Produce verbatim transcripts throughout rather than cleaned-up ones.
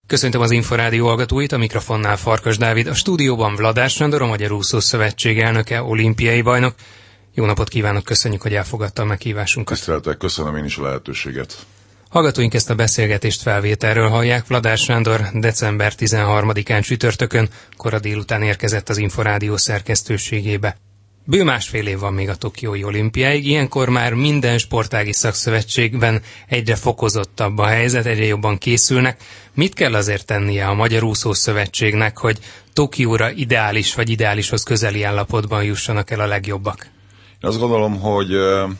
Köszöntöm az Inforádió hallgatóit, a mikrofonnál Farkas Dávid, a stúdióban Vladár Sándor, a Magyar Úszó Szövetség elnöke, olimpiai bajnok. Jó napot kívánok, köszönjük, hogy elfogadta a meghívásunkat. Tiszteltek, köszönöm én is a lehetőséget. Hallgatóink ezt a beszélgetést felvételről hallják. Vladár Sándor december tizenharmadikán csütörtökön, kora délután érkezett az Inforádió szerkesztőségébe. Bő másfél év van még a tokiói olimpiáig, ilyenkor már minden sportági szakszövetségben egyre fokozottabb a helyzet, egyre jobban készülnek. Mit kell azért tennie a Magyar Úszó Szövetségnek, hogy Tokióra ideális vagy ideálishoz közeli állapotban jussanak el a legjobbak? Én azt gondolom, hogy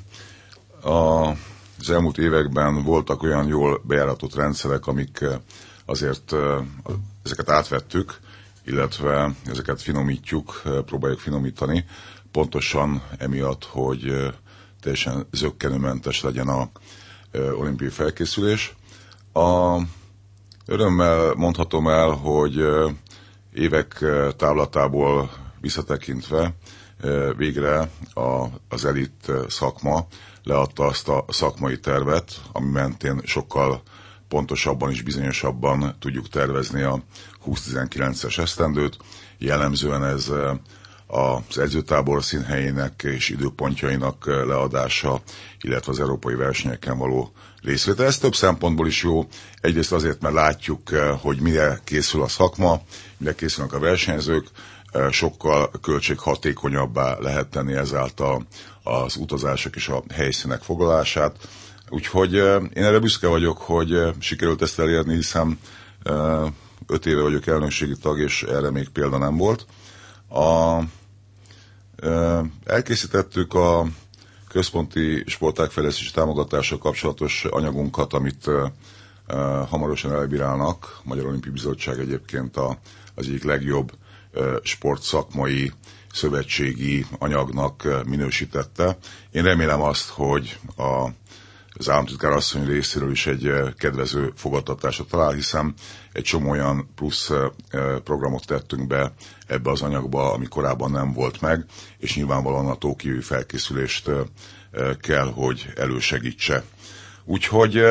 az elmúlt években voltak olyan jól bejáratott rendszerek, amik azért ezeket átvettük, illetve ezeket finomítjuk, próbáljuk finomítani, pontosan emiatt, hogy teljesen zökkenőmentes legyen a olimpiai felkészülés. A örömmel mondhatom el, hogy évek távlatából visszatekintve végre az elit szakma leadta azt a szakmai tervet, ami mentén sokkal pontosabban és bizonyosabban tudjuk tervezni a húsz tizenkilences esztendőt. Jellemzően ez az edzőtábor színhelyének és időpontjainak leadása, illetve az európai versenyeken való részvétel. Ez több szempontból is jó. Egyrészt azért, mert látjuk, hogy mire készül a szakma, mire készülnek a versenyzők, sokkal költséghatékonyabbá lehet tenni ezáltal az utazások és a helyszínek foglalását. Úgyhogy én erre büszke vagyok, hogy sikerült ezt elérni, hiszen öt éve vagyok elnökségi tag, és erre még példa nem volt. A, elkészítettük a központi sportágfejlesztési támogatással kapcsolatos anyagunkat, amit hamarosan elbírálnak. A Magyar Olimpiai Bizottság egyébként a, az egyik legjobb sportszakmai szövetségi anyagnak minősítette. Én remélem azt, hogy a, az államtitkár asszony részéről is egy kedvező fogadtatásra talál, hiszen egy csomó olyan plusz programot tettünk be ebbe az anyagba, ami korábban nem volt meg, és nyilvánvalóan a tokiói felkészülést kell, hogy elősegítse. Úgyhogy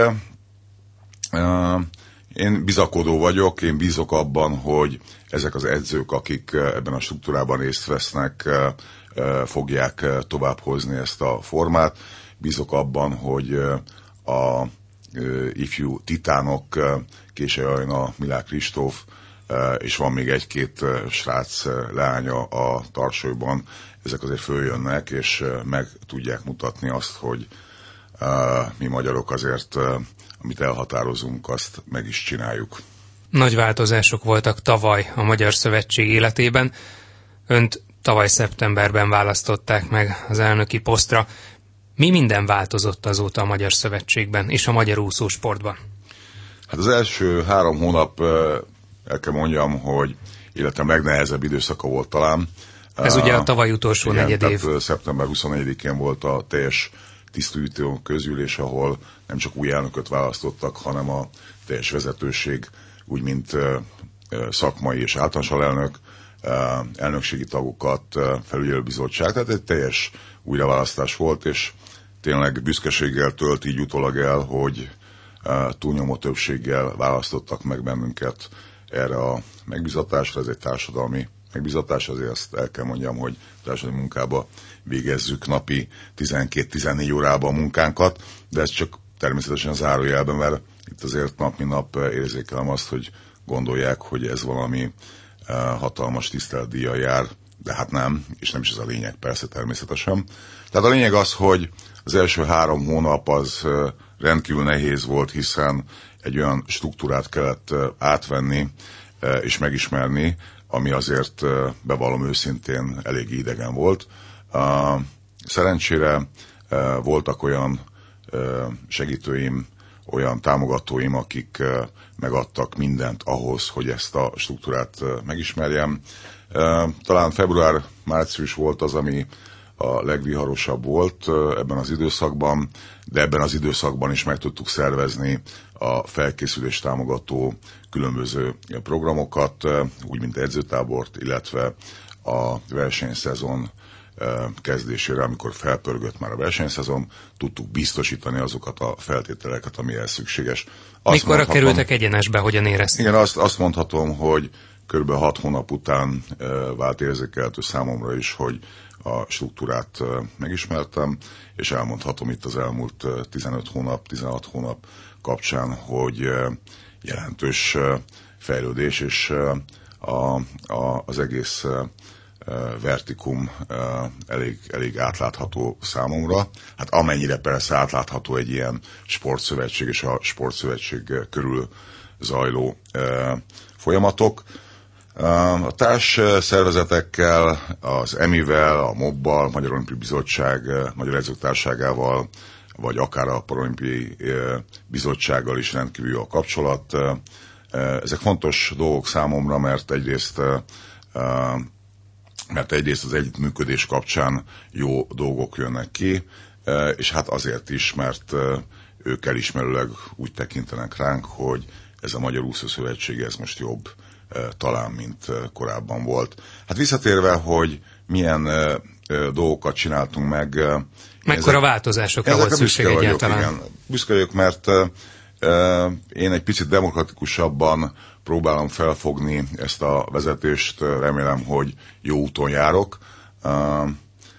én bizakodó vagyok, én bízok abban, hogy ezek az edzők, akik ebben a struktúrában részt vesznek, fogják továbbhozni ezt a formát. Bízok abban, hogy a ifjú titánok, Késely Ajna, Milák Kristóf, és van még egy-két srác leánya a tarsolyban, ezek azért följönnek, és meg tudják mutatni azt, hogy mi magyarok azért, amit elhatározunk, azt meg is csináljuk. Nagy változások voltak tavaly a Magyar Szövetség életében. Önt tavaly szeptemberben választották meg az elnöki posztra. Mi minden változott azóta a Magyar Szövetségben és a magyar úszósportban? Hát az első három hónap, el kell mondjam, hogy életem legnehezebb időszaka volt talán. Ez ugye a tavaly utolsó igen, negyedév. Tehát szeptember huszonegyedikén volt a teljes tisztújító közülés, ahol nem csak új elnököt választottak, hanem a teljes vezetőség, úgy mint szakmai és általános alelnök, elnökségi tagokat, felügyelőbizottság, tehát egy teljes újraválasztás volt, és tényleg büszkeséggel tölt így utólag el, hogy túlnyomó többséggel választottak meg bennünket erre a megbizatásra. Ez egy társadalmi megbizatás, azért azt el kell mondjam, hogy társadalmi munkába végezzük napi tizenkét-tizennégy órában a munkánkat, de ez csak természetesen zárójelben, mert itt azért nap mint nap érzékelem azt, hogy gondolják, hogy ez valami hatalmas tiszteletdíjjal jár, de hát nem, és nem is ez a lényeg, persze természetesen. Tehát a lényeg az, hogy az első három hónap az rendkívül nehéz volt, hiszen egy olyan struktúrát kellett átvenni és megismerni, ami azért, bevallom őszintén, elég idegen volt. Szerencsére voltak olyan segítőim, olyan támogatóim, akik megadtak mindent ahhoz, hogy ezt a struktúrát megismerjem. Talán február-március volt az, ami a legviharosabb volt ebben az időszakban, de ebben az időszakban is meg tudtuk szervezni a felkészülést támogató különböző programokat, úgy mint edzőtábort, illetve a versenyszezon kezdésére, amikor felpörgött már a versenyszezon, tudtuk biztosítani azokat a feltételeket, amihez szükséges. Azt Mikorra kerültek egyenesbe, hogyan érezték? Igen, azt, azt mondhatom, hogy kb. hat hónap után vált érzékelhető számomra is, hogy a struktúrát megismertem, és elmondhatom itt az elmúlt tizenöt hónap, tizenhat hónap kapcsán, hogy jelentős fejlődés, és a, a, az egész vertikum elég, elég átlátható számomra. Hát amennyire persze átlátható egy ilyen sportszövetség és a sportszövetség körül zajló folyamatok. A társ szervezetekkel, az E M I-vel, a mobbal, Magyar Olimpiai Bizottság, Magyar Edzők Társaságával, vagy akár a Paralimpiai Bizottsággal is rendkívül jó a kapcsolat. Ezek fontos dolgok számomra, mert egyrészt, mert egyrészt az együttműködés kapcsán jó dolgok jönnek ki, és hát azért is, mert ők elismerőleg úgy tekintenek ránk, hogy ez a Magyar Úszószövetség ez most jobb talán, mint korábban volt. Hát visszatérve, hogy milyen uh, dolgokat csináltunk meg. Uh, Mekkora ezek, változásokra volt szükség egyáltalán? Igen. Büszke vagyok, mert uh, én egy picit demokratikusabban próbálom felfogni ezt a vezetést, remélem, hogy jó úton járok. Uh,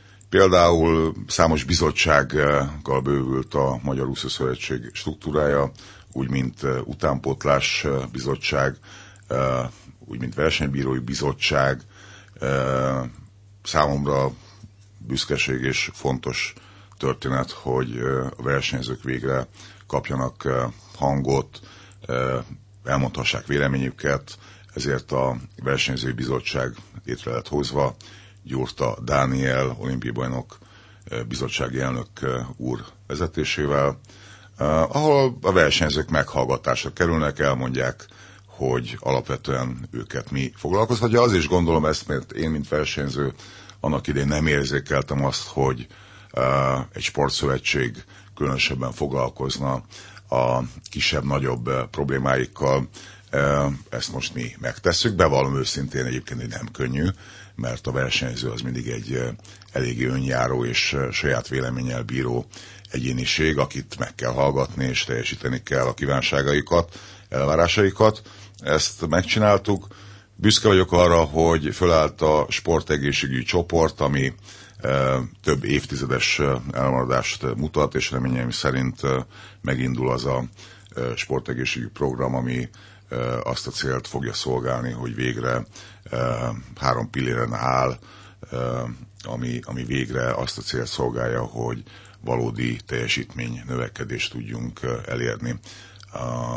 például számos bizottsággal bővült a Magyar Úszószövetség struktúrája, úgy, mint uh, utánpótlás bizottság, Uh, úgy, mint versenybírói bizottság. Uh, számomra büszkeség és fontos történet, hogy uh, a versenyzők végre kapjanak uh, hangot, uh, elmondhassák véleményüket, ezért a versenyzői bizottság létre lett hozva. Gyurta Dániel, olimpiai bajnok uh, bizottsági elnök uh, úr vezetésével, uh, ahol a versenyzők meghallgatásra kerülnek, elmondják, hogy alapvetően őket mi foglalkoztatja. Az is gondolom ezt, mert én, mint versenyző, annak idején nem érzékeltem azt, hogy uh, egy sportszövetség különösebben foglalkozna a kisebb-nagyobb uh, problémáikkal. Uh, ezt most mi megtesszük. Bevallom őszintén egyébként, hogy nem könnyű, mert a versenyző az mindig egy uh, eléggé önjáró és uh, saját véleménnyel bíró egyéniség, akit meg kell hallgatni és teljesíteni kell a kívánságaikat, elvárásaikat. Ezt megcsináltuk. Büszke vagyok arra, hogy fölállt a sportegészségügyi csoport, ami e, több évtizedes elmaradást mutat, és reményeim szerint e, megindul az a e, sportegészségügyi program, ami e, azt a célt fogja szolgálni, hogy végre e, három pilléren áll, e, ami, ami végre azt a célt szolgálja, hogy valódi teljesítmény növekedést tudjunk elérni. A,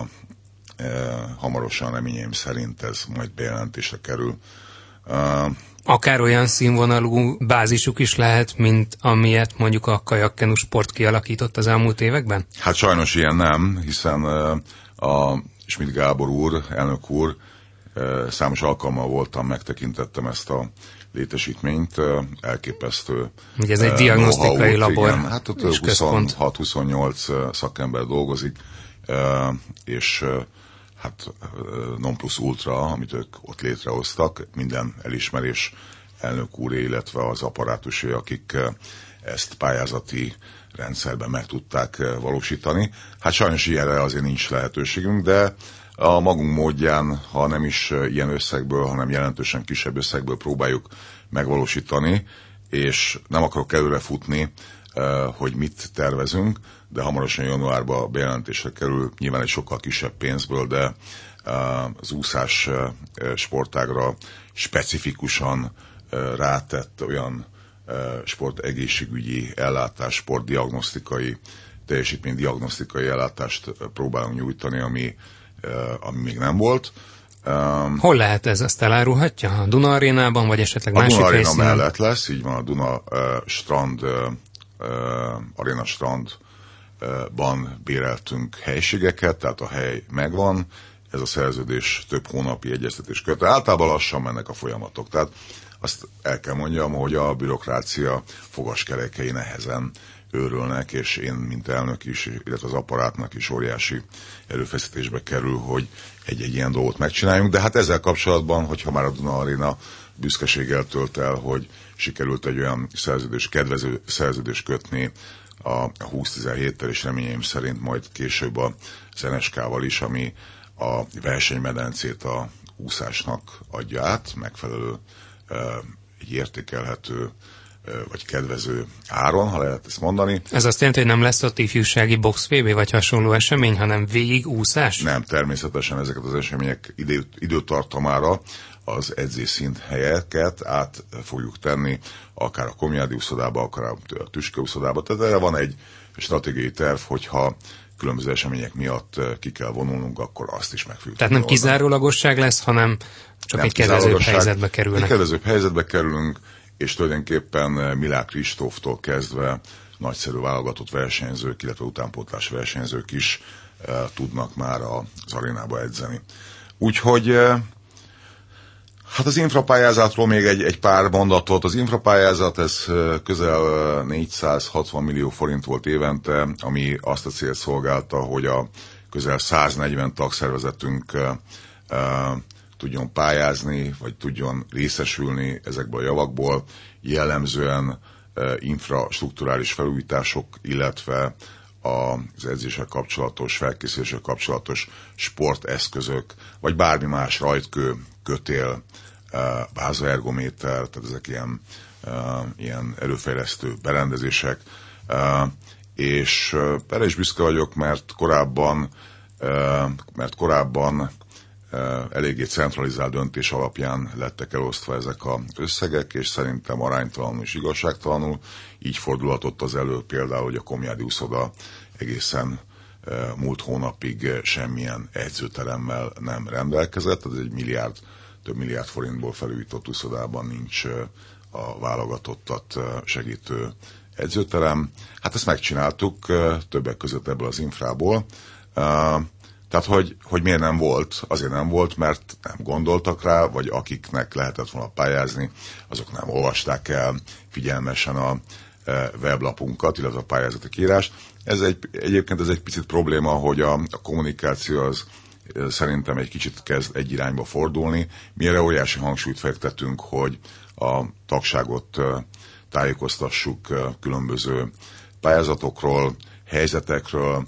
hamarosan reményeim szerint ez majd bejelentésre kerül. Akár olyan színvonalú bázisuk is lehet, mint amilyet mondjuk a kajakkenu sport kialakított az elmúlt években? Hát sajnos ilyen nem, hiszen a Schmidt Gábor úr, elnök úr, számos alkalommal voltam, megtekintettem ezt a létesítményt, elképesztő. Ugye ez egy diagnosztikai labor. Igen, hát ott huszonhat-huszonnyolc szakember dolgozik, és hát non plus ultra, amit ők ott létrehoztak, minden elismerés elnök úré, illetve az apparátusé, akik ezt pályázati rendszerben meg tudták valósítani. Hát sajnos ilyenre azért nincs lehetőségünk, de a magunk módján, ha nem is ilyen összegből, hanem jelentősen kisebb összegből próbáljuk megvalósítani, és nem akarok előre futni, hogy mit tervezünk, de hamarosan januárban bejelentésre kerül, nyilván egy sokkal kisebb pénzből, de az úszás sportágra specifikusan rátett olyan sportegészségügyi ellátás, sportdiagnosztikai, teljesítménydiagnosztikai ellátást próbálunk nyújtani, ami, ami még nem volt. Hol lehet ez? Ezt elárulhatja? A Duna Arénában, vagy esetleg másik helyszínen? A Duna Aréna mellett lesz, így van, a Duna uh, Strand, uh, Aréna Strandban béreltünk helységeket, tehát a hely megvan, ez a szerződés több hónapi egyeztetés köt. Általában lassan mennek a folyamatok, tehát azt el kell mondjam, hogy a bürokrácia fogaskerekei nehezen őrölnek, és én, mint elnök is, illetve az apparátnak is óriási erőfeszítésbe kerül, hogy egy-egy ilyen dolgot megcsináljunk. De hát ezzel kapcsolatban, hogyha már a Duna Arena büszkeséggel tölt el, hogy sikerült egy olyan szerződés, kedvező szerződés kötni a húsz tizenhéttel, és reményeim szerint majd később az en es ká-val is, ami a versenymedencét a úszásnak adja át, megfelelő, egy értékelhető vagy kedvező áron, ha lehet ezt mondani. Ez azt jelenti, hogy nem lesz ott ifjúsági box vé bé vagy hasonló esemény, hanem végig úszás? Nem, természetesen ezeket az események idő, időtartamára az edzésszint helyeket át fogjuk tenni, akár a Komjádi úszodába, akár a Tüske úszodába. Tehát erre van egy stratégiai terv, hogyha különböző események miatt ki kell vonulnunk, akkor azt is meg fogjuk. Tehát nem kizárólagosság lesz, hanem csak nem egy kedvezőbb helyzetbe kerülnek. Egy kedvezőbb helyzetbe kerülünk, és tulajdonképpen Milák Kristóftól kezdve nagyszerű válogatott versenyzők, illetve utánpótlás versenyzők is e, tudnak már az arénába edzeni. Úgyhogy e, hát az infrapályázatról még egy, egy pár mondatot. Az infrapályázat ez közel négyszázhatvan millió forint volt évente, ami azt a célt szolgálta, hogy a közel száznegyven tagszervezetünk e, e, tudjon pályázni, vagy tudjon részesülni ezekből a javakból, jellemzően e, infrastrukturális felújítások, illetve az edzéssel kapcsolatos, felkészüléssel kapcsolatos sporteszközök, vagy bármi más, rajtkő, kötél, e, bázaergométer, tehát ezek ilyen, e, ilyen erőfejlesztő berendezések, e, és erre is büszke vagyok, mert korábban, e, mert korábban eléggé centralizált döntés alapján lettek elosztva ezek az összegek, és szerintem aránytalanul és igazságtalanul. Így fordulhatott az elő például, hogy a Komjádi úszoda egészen múlt hónapig semmilyen edzőteremmel nem rendelkezett, ez egy milliárd, több milliárd forintból felújított úszodában nincs a válogatottat segítő edzőterem. Hát ezt megcsináltuk többek között ebből az infrából. Tehát, hogy, hogy miért nem volt? Azért nem volt, mert nem gondoltak rá, vagy akiknek lehetett volna pályázni, azok nem olvasták el figyelmesen a weblapunkat, illetve a pályázati kiírást. Ez egy, egyébként ez egy picit probléma, hogy a, a kommunikáció az szerintem egy kicsit kezd egy irányba fordulni. Mi erre óriási hangsúlyt fektetünk, hogy a tagságot tájékoztassuk különböző pályázatokról, helyzetekről,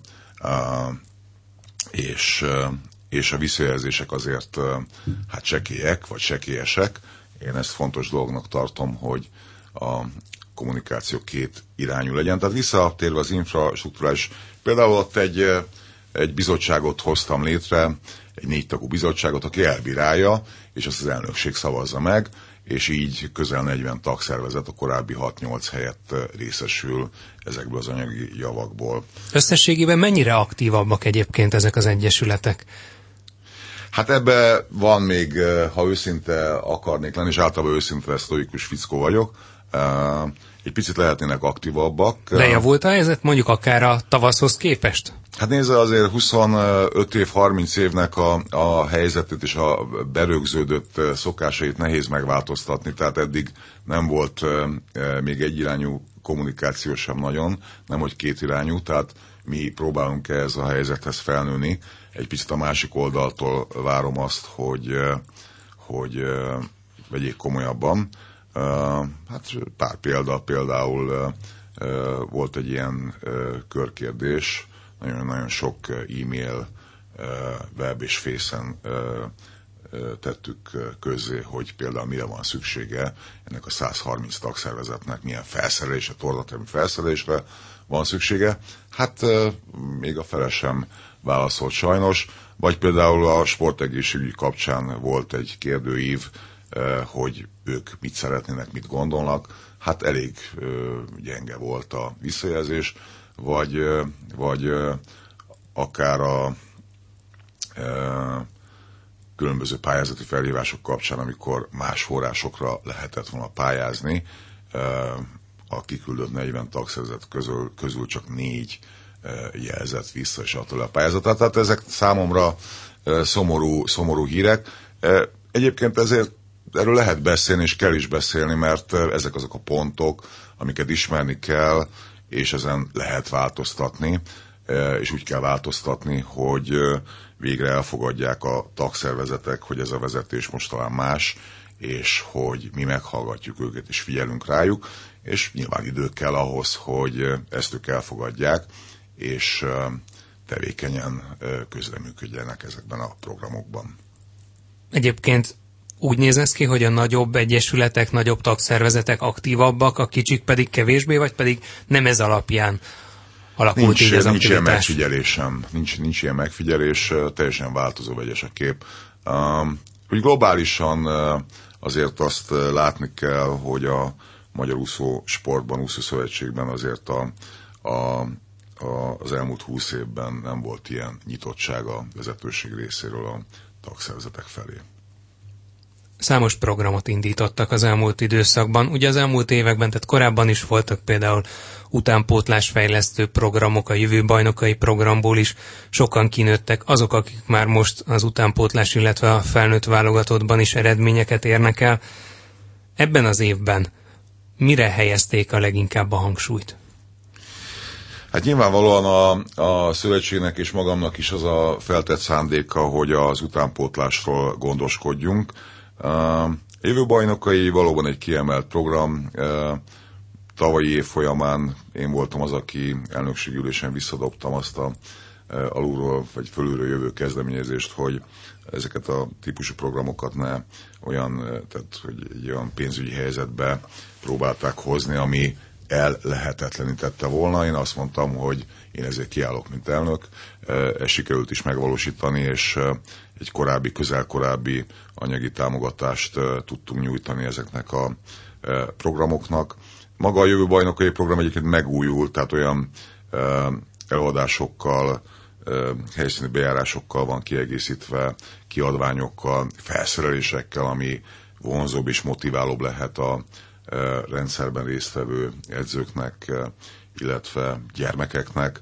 És, és a visszajelzések azért hát csekélyek, vagy csekélyesek. Én ezt fontos dolognak tartom, hogy a kommunikáció két irányú legyen. Tehát visszatérve az infrastruktúrális, például ott egy, egy bizottságot hoztam létre, egy négy tagú bizottságot, aki elbírálja, és azt az elnökség szavazza meg, és így közel negyven tagszervezet a korábbi hat-nyolc helyett részesül ezekből az anyagi javakból. Összességében mennyire aktívabbak egyébként ezek az egyesületek? Hát ebbe van még, ha őszinte akarnék lenni, és általában őszinte sztoikus fickó vagyok, egy picit lehetnének aktívabbak. De javult a helyzet mondjuk akár a tavaszhoz képest? Hát nézze, azért huszonöt év, harminc évnek a, a helyzetét és a berögződött szokásait nehéz megváltoztatni, tehát eddig nem volt e, még egyirányú kommunikáció sem nagyon, nem hogy kétirányú, tehát mi próbálunk ehhez a helyzethez felnőni. Egy picit a másik oldaltól várom azt, hogy, hogy vegyék komolyabban. Hát pár példa, például volt egy ilyen körkérdés, nagyon-nagyon sok e-mail, web és face-en tettük közzé, hogy például mire van szüksége ennek a száz harminc tagszervezetnek, milyen felszerelésre, tornatermi felszerelésre van szüksége. Hát még a fele sem válaszolt sajnos, vagy például a sportegészségügy kapcsán volt egy kérdőív, hogy ők mit szeretnének, mit gondolnak. Hát elég gyenge volt a visszajelzés, vagy, vagy akár a különböző pályázati felhívások kapcsán, amikor más forrásokra lehetett volna pályázni, a kiküldött negyven tagszervezet közül, közül csak négy jelzett vissza, és attól a pályázatát. Tehát ezek számomra szomorú, szomorú hírek. Egyébként ezért erről lehet beszélni, és kell is beszélni, mert ezek azok a pontok, amiket ismerni kell, és ezen lehet változtatni, és úgy kell változtatni, hogy végre elfogadják a tagszervezetek, hogy ez a vezetés most talán más, és hogy mi meghallgatjuk őket és figyelünk rájuk, és nyilván idő kell ahhoz, hogy ezt ők elfogadják, és tevékenyen közreműködjenek ezekben a programokban. Egyébként úgy néz ez ki, hogy a nagyobb egyesületek, nagyobb tagszervezetek aktívabbak, a kicsik pedig kevésbé, vagy pedig nem ez alapján alakult nincs, így az nincs ilyen aktivitás? megfigyelésem, nincs, nincs ilyen megfigyelés, teljesen változó vegyes a kép. Um, úgy globálisan uh, azért azt uh, látni kell, hogy a magyar úszó sportban, úszó szövetségben azért a, a, a, az elmúlt húsz évben nem volt ilyen nyitottság a vezetőség részéről a tagszervezetek felé. Számos programot indítottak az elmúlt időszakban. Ugye az elmúlt években, tehát korábban is voltak például utánpótlásfejlesztő programok, a jövő bajnokai programból is sokan kinőttek, azok, akik már most az utánpótlás, illetve a felnőtt válogatottban is eredményeket érnek el. Ebben az évben mire helyezték a leginkább a hangsúlyt? Hát nyilvánvalóan a, a szövetségnek és magamnak is az a feltett szándéka, hogy az utánpótlásról gondoskodjunk. A jövő bajnokai valóban egy kiemelt program. Tavalyi év folyamán én voltam az, aki elnökségi ülésen visszadobtam azt a alulról vagy fölülről jövő kezdeményezést, hogy ezeket a típusú programokat ne olyan, tehát hogy egy olyan pénzügyi helyzetbe próbálták hozni, ami ellehetetlenítette volna. Én azt mondtam, hogy én ezért kiállok, mint elnök. Ezt sikerült is megvalósítani, és egy korábbi, közel-korábbi anyagi támogatást tudtunk nyújtani ezeknek a programoknak. Maga a jövő bajnokai program egyébként megújult, tehát olyan előadásokkal, helyszíni bejárásokkal van kiegészítve, kiadványokkal, felszerelésekkel, ami vonzóbb és motiválóbb lehet a rendszerben résztvevő edzőknek, illetve gyermekeknek.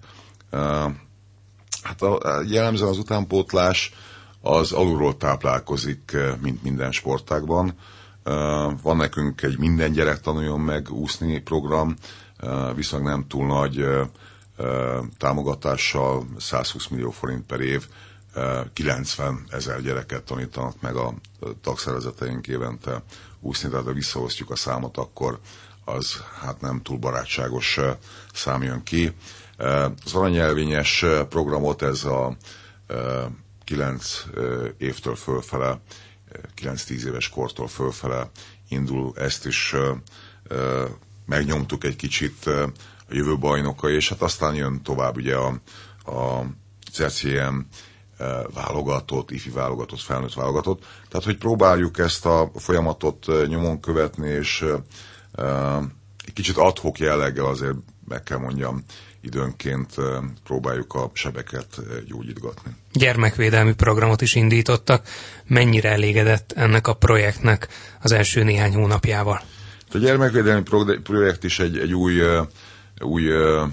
Hát a, jellemzően az utánpótlás az alulról táplálkozik, mint minden sportágban. Van nekünk egy minden gyerek tanuljon meg úszni program, viszont nem túl nagy támogatással, százhúsz millió forint per év, kilencven ezer gyereket tanítanak meg a tagszervezeteink évente úszni, tehát ha visszahoztjuk a számot, akkor az hát nem túl barátságos szám jön ki. Az aranyjelvényes programot ez a kilenc évtől fölfele, kilenc-tíz éves kortól fölfele indul, ezt is megnyomtuk egy kicsit a jövő bajnokai, és hát aztán jön tovább ugye a, a cé cé em válogatott, ifi válogatott, felnőtt válogatott. Tehát, hogy próbáljuk ezt a folyamatot nyomon követni, és egy kicsit ad-hoc jelleggel azért meg kell mondjam, időnként próbáljuk a sebeket gyógyítgatni. Gyermekvédelmi programot is indítottak. Mennyire elégedett ennek a projektnek az első néhány hónapjával? A gyermekvédelmi projekt is egy, egy új, új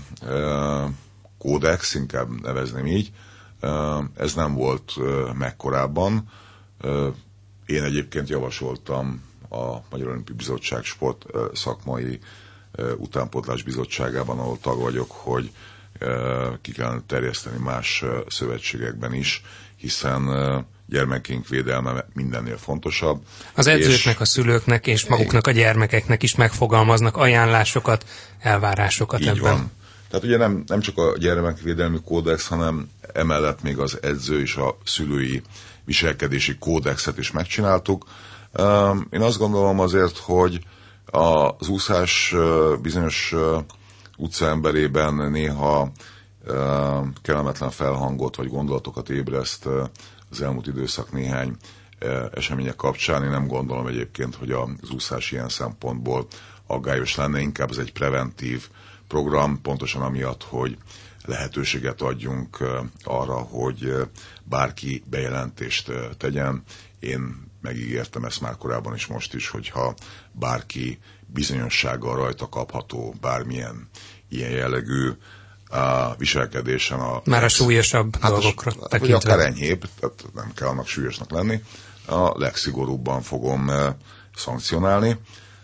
kódex, inkább nevezném így. Ez nem volt meg korábban. Én egyébként javasoltam a Magyar Olimpiai Bizottság sport szakmai utánpótlás bizottságában, ahol tag vagyok, hogy ki kellene terjeszteni más szövetségekben is, hiszen gyermekeink védelme mindennél fontosabb. Az edzőknek, és a szülőknek és maguknak a gyermekeknek is megfogalmaznak ajánlásokat, elvárásokat így ebben. Van. Tehát ugye nem, nem csak a gyermekvédelmi kódex, hanem emellett még az edző és a szülői viselkedési kódexet is megcsináltuk. Én azt gondolom azért, hogy az úszás bizonyos utcaemberében néha kellemetlen felhangot vagy gondolatokat ébreszt az elmúlt időszak néhány események kapcsán. Én nem gondolom egyébként, hogy az úszás ilyen szempontból aggályos lenne, inkább ez egy preventív program, pontosan amiatt, hogy lehetőséget adjunk arra, hogy bárki bejelentést tegyen. Én megígértem ezt már korábban is, most is, hogyha bárki bizonyossággal rajta kapható bármilyen ilyen jellegű a viselkedésen. A már lex... a súlyosabb hát dolgokra a, tekintve. Vagy akár enyhébb, tehát nem kell annak súlyosnak lenni. A legszigorúbban fogom uh, szankcionálni.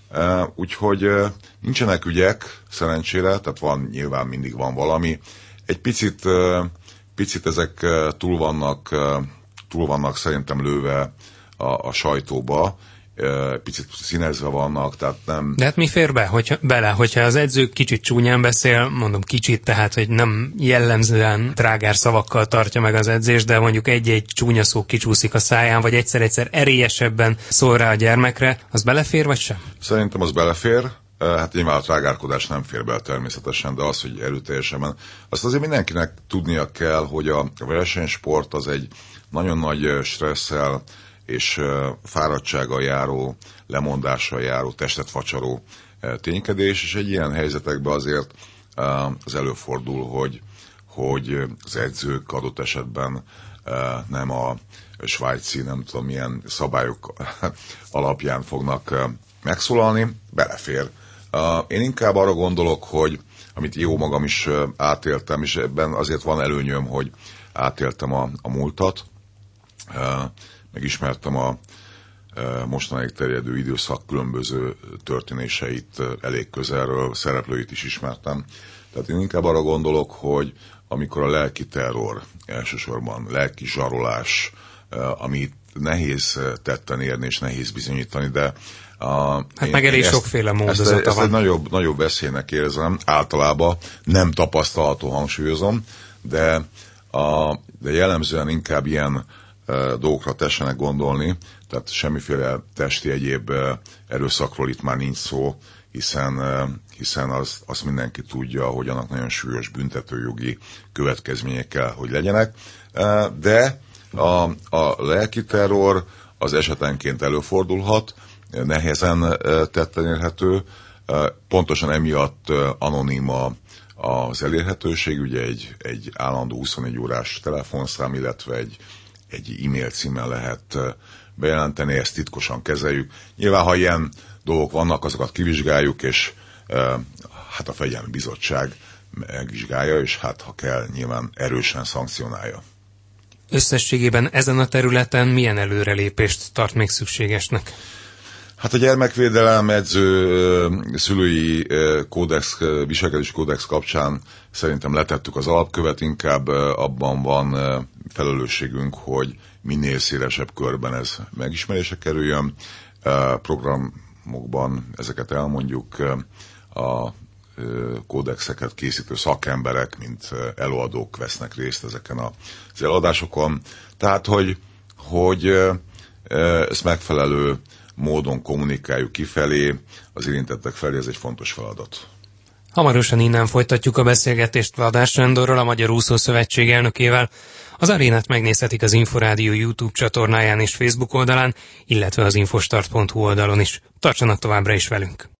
Úgyhogy nincsenek ügyek, szerencsére, tehát van, nyilván mindig van valami. Egy picit, picit ezek túl vannak, túl vannak szerintem lőve a, a sajtóba, picit színezve vannak, tehát nem... De hát mi fér be, hogyha, bele, hogyha az edző kicsit csúnyán beszél, mondom kicsit, tehát, hogy nem jellemzően trágár szavakkal tartja meg az edzést, de mondjuk egy-egy csúnya szó kicsúszik a száján, vagy egyszer-egyszer erélyesebben szól rá a gyermekre, az belefér, vagy sem? Szerintem az belefér. Hát nyilván a trágárkodás nem fér bele természetesen, de az, hogy erőteljesebben. Azt azért mindenkinek tudnia kell, hogy a versenysport az egy nagyon nagy stresszel és fáradtsággal járó, lemondással járó, testet facsaró ténykedés, és egy ilyen helyzetekben azért az előfordul, hogy, hogy az edzők adott esetben nem a svájci, nem tudom milyen szabályok alapján fognak megszólalni, belefér. Én inkább arra gondolok, hogy amit jó magam is átéltem, és ebben azért van előnyöm, hogy átéltem a, a múltat, megismertem a mostanáig terjedő időszak különböző történéseit elég közelről, szereplőit is ismertem. Tehát én inkább arra gondolok, hogy amikor a lelki terror, elsősorban lelki zsarolás, amit nehéz tetten érni és nehéz bizonyítani, de a, hát én, meg elég ezt, sokféle módozata ezt, ezt van. egy nagyobb, nagyobb veszélynek érzem, általában nem tapasztalható, hangsúlyozom, de, a, de jellemzően inkább ilyen dolgokra tessenek gondolni, tehát semmiféle testi egyéb erőszakról itt már nincs szó, hiszen, hiszen azt az mindenki tudja, hogy annak nagyon súlyos büntetőjogi következmények kell, hogy legyenek, de a, a lelki terror az esetenként előfordulhat, nehezen tetten érhető, pontosan emiatt anonima az elérhetőség, ugye egy, egy állandó huszonnégy órás telefonszám, illetve egy egy e-mail címmel lehet bejelenteni, ezt titkosan kezeljük. Nyilván, ha ilyen dolgok vannak, azokat kivizsgáljuk, és e, hát a Fegyelmi Bizottság megvizsgálja, és hát ha kell, nyilván erősen szankcionálja. Összességében ezen a területen milyen előrelépést tart még szükségesnek? Hát a gyermekvédelem edző szülői kódex, viselkedési kódex kapcsán szerintem letettük az alapkövet, inkább abban van felelősségünk, hogy minél szélesebb körben ez megismerésre kerüljön. Programokban ezeket elmondjuk, a kódexeket készítő szakemberek, mint előadók vesznek részt ezeken az előadásokon. Tehát, hogy, hogy ez megfelelő módon kommunikáljuk kifelé, az érintettek felé, ez egy fontos feladat. Hamarosan innen folytatjuk a beszélgetést Vladár Sándorral, a Magyar Úszó Szövetség elnökével. Az arénát megnézhetik az Inforádió YouTube csatornáján és Facebook oldalán, illetve az infostart pont hu oldalon is. Tartsanak továbbra is velünk!